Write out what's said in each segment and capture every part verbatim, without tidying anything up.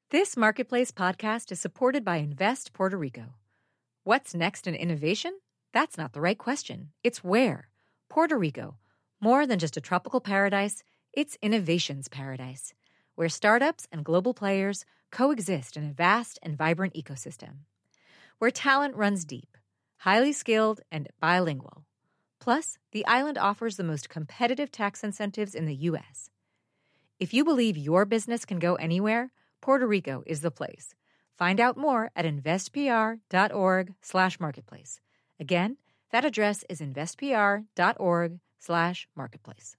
This Marketplace podcast is supported by Invest Puerto Rico. What's next in innovation? That's not the right question. It's where. Puerto Rico. More than just a tropical paradise, it's innovation's paradise, where startups and global players coexist in a vast and vibrant ecosystem. Where talent runs deep, highly skilled, and bilingual. Plus, the island offers the most competitive tax incentives in the U S. If you believe your business can go anywhere, Puerto Rico is the place. Find out more at investpr.org slash marketplace. Again, that address is investpr.org slash marketplace.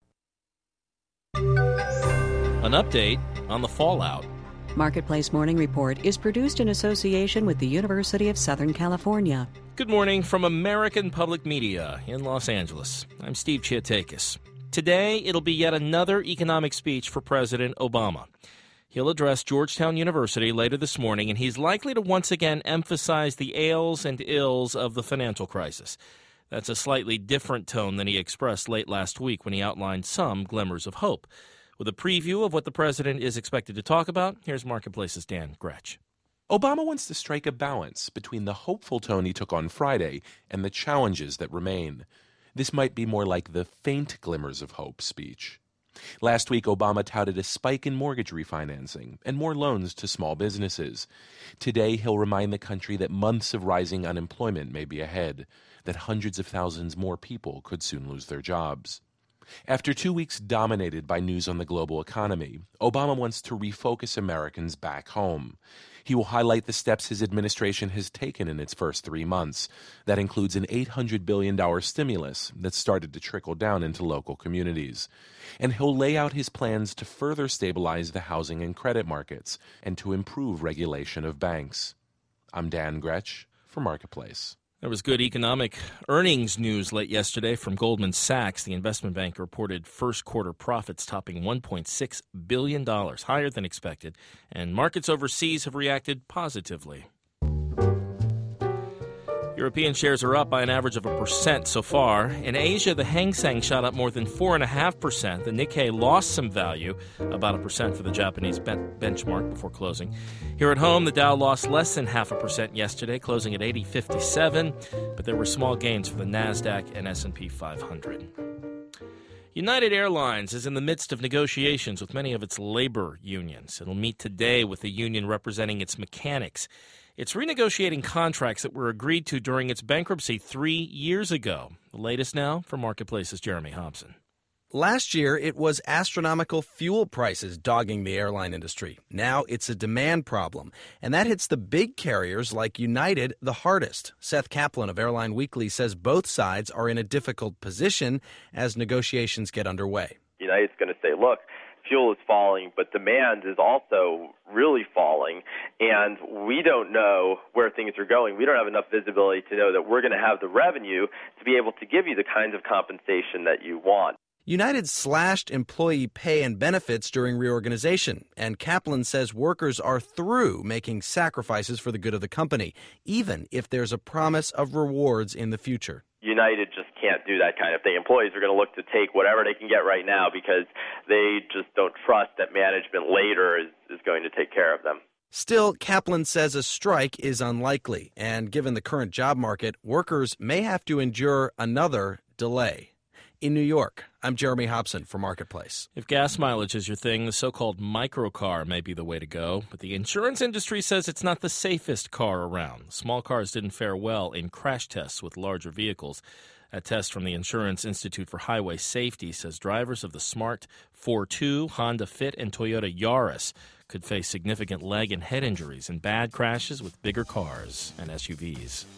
An update on the fallout. Marketplace Morning Report is produced in association with the University of Southern California. Good morning from American Public Media in Los Angeles. I'm Steve Chiatakis. Today, it'll be yet another economic speech for President Obama. He'll address Georgetown University later this morning, and he's likely to once again emphasize the ails and ills of the financial crisis. That's a slightly different tone than he expressed late last week when he outlined some glimmers of hope. With a preview of what the president is expected to talk about, here's Marketplace's Dan Gretsch. Obama wants to strike a balance between the hopeful tone he took on Friday and the challenges that remain. This might be more like the faint glimmers of hope speech. Last week, Obama touted a spike in mortgage refinancing and more loans to small businesses. Today, he'll remind the country that months of rising unemployment may be ahead, that hundreds of thousands more people could soon lose their jobs. After two weeks dominated by news on the global economy, Obama wants to refocus Americans back home. He will highlight the steps his administration has taken in its first three months. That includes an eight hundred billion dollars stimulus that started to trickle down into local communities. And he'll lay out his plans to further stabilize the housing and credit markets and to improve regulation of banks. I'm Dan Gretsch for Marketplace. There was good economic earnings news late yesterday from Goldman Sachs. The investment bank reported first quarter profits topping one point six billion dollars, higher than expected, and markets overseas have reacted positively. European shares are up by an average of a percent so far. In Asia, the Hang Seng shot up more than four point five percent. The Nikkei lost some value, about a percent for the Japanese ben- benchmark before closing. Here at home, the Dow lost less than half a percent yesterday, closing at eighty fifty-seven, but there were small gains for the NASDAQ and S and P five hundred. United Airlines is in the midst of negotiations with many of its labor unions. It'll meet today with the union representing its mechanics. It's renegotiating contracts that were agreed to during its bankruptcy three years ago. The latest now from Marketplace's Jeremy Hobson. Last year, it was astronomical fuel prices dogging the airline industry. Now it's a demand problem, and that hits the big carriers like United the hardest. Seth Kaplan of Airline Weekly says both sides are in a difficult position as negotiations get underway. United's going to say, look, fuel is falling, but demand is also really falling, and we don't know where things are going. We don't have enough visibility to know that we're going to have the revenue to be able to give you the kinds of compensation that you want. United slashed employee pay and benefits during reorganization, and Kaplan says workers are through making sacrifices for the good of the company, even if there's a promise of rewards in the future. United just can't do that kind of thing. Employees are going to look to take whatever they can get right now because they just don't trust that management later is, is going to take care of them. Still, Kaplan says a strike is unlikely, and given the current job market, workers may have to endure another delay. In New York, I'm Jeremy Hobson for Marketplace. If gas mileage is your thing, the so-called microcar may be the way to go. But the insurance industry says it's not the safest car around. Small cars didn't fare well in crash tests with larger vehicles. A test from the Insurance Institute for Highway Safety says drivers of the Smart four two, Honda Fit, and Toyota Yaris could face significant leg and head injuries in bad crashes with bigger cars and S U Vs.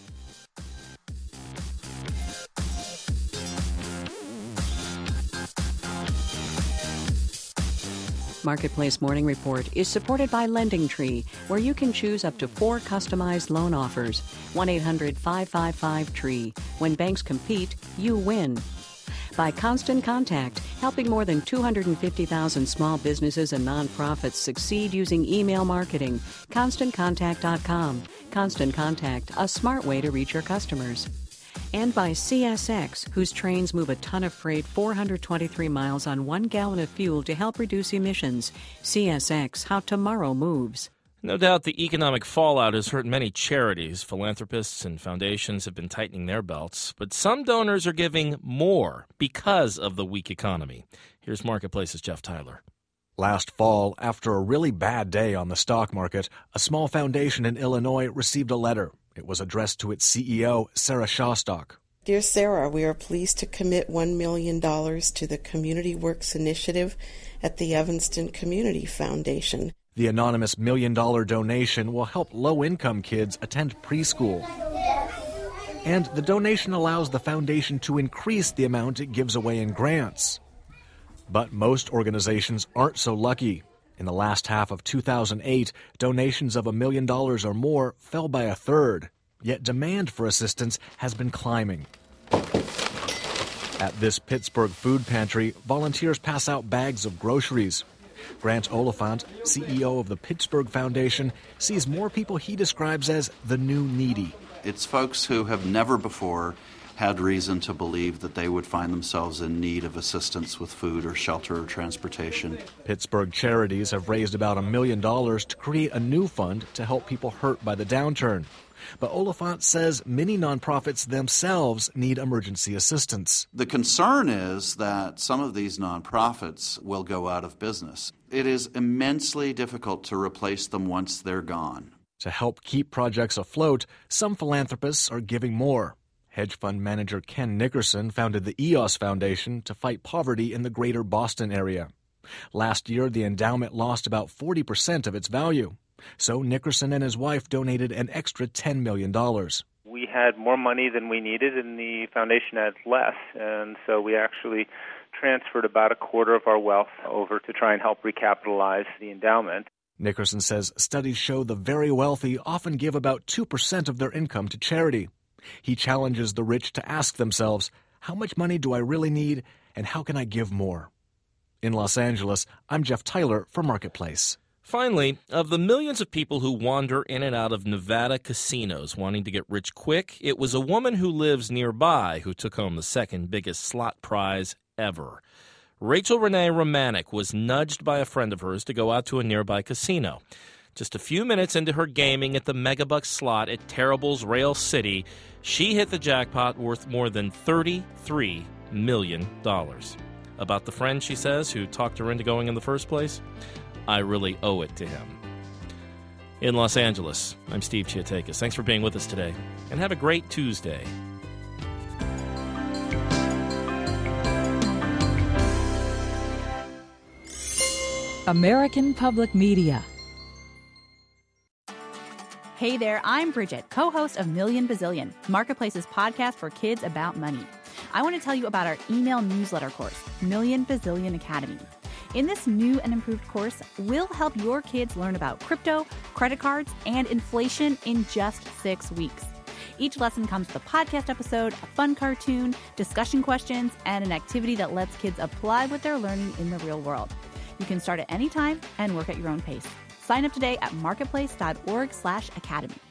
Marketplace Morning Report is supported by LendingTree, where you can choose up to four customized loan offers. one eight hundred five five five TREE. When banks compete, you win. By Constant Contact, helping more than two hundred fifty thousand small businesses and nonprofits succeed using email marketing. constant contact dot com. Constant Contact, a smart way to reach your customers. And by C S X, whose trains move a ton of freight four hundred twenty-three miles on one gallon of fuel to help reduce emissions. C S X, how tomorrow moves. No doubt the economic fallout has hurt many charities. Philanthropists and foundations have been tightening their belts, but some donors are giving more because of the weak economy. Here's Marketplace's Jeff Tyler. Last fall, after a really bad day on the stock market, a small foundation in Illinois received a letter. It was addressed to its C E O, Sarah Shostak. Dear Sarah, we are pleased to commit one million dollars to the Community Works Initiative at the Evanston Community Foundation. The anonymous million-dollar donation will help low-income kids attend preschool. And the donation allows the foundation to increase the amount it gives away in grants. But most organizations aren't so lucky. In the last half of two thousand eight, donations of a million dollars or more fell by a third. Yet demand for assistance has been climbing. At this Pittsburgh food pantry, volunteers pass out bags of groceries. Grant Oliphant, C E O of the Pittsburgh Foundation, sees more people he describes as the new needy. It's folks who have never before had reason to believe that they would find themselves in need of assistance with food or shelter or transportation. Pittsburgh charities have raised about a million dollars to create a new fund to help people hurt by the downturn. But Oliphant says many nonprofits themselves need emergency assistance. The concern is that some of these nonprofits will go out of business. It is immensely difficult to replace them once they're gone. To help keep projects afloat, some philanthropists are giving more. Hedge fund manager Ken Nickerson founded the E O S Foundation to fight poverty in the greater Boston area. Last year, the endowment lost about forty percent of its value. So Nickerson and his wife donated an extra ten million dollars. We had more money than we needed, and the foundation had less. And so we actually transferred about a quarter of our wealth over to try and help recapitalize the endowment. Nickerson says studies show the very wealthy often give about two percent of their income to charity. He challenges the rich to ask themselves, how much money do I really need, and how can I give more? In Los Angeles, I'm Jeff Tyler for Marketplace. Finally, of the millions of people who wander in and out of Nevada casinos wanting to get rich quick, it was a woman who lives nearby who took home the second biggest slot prize ever. Rachel Renee Romanek was nudged by a friend of hers to go out to a nearby casino. Just a few minutes into her gaming at the Megabucks slot at Terrible's Rail City, she hit the jackpot worth more than thirty-three million dollars. About the friend, she says, who talked her into going in the first place, I really owe it to him. In Los Angeles, I'm Steve Chiatakis. Thanks for being with us today, and have a great Tuesday. American Public Media. Hey there, I'm Bridget, co-host of Million Bazillion, Marketplace's podcast for kids about money. I want to tell you about our email newsletter course, Million Bazillion Academy. In this new and improved course, we'll help your kids learn about crypto, credit cards, and inflation in just six weeks. Each lesson comes with a podcast episode, a fun cartoon, discussion questions, and an activity that lets kids apply what they're learning in the real world. You can start at any time and work at your own pace. Sign up today at marketplace.org slash academy.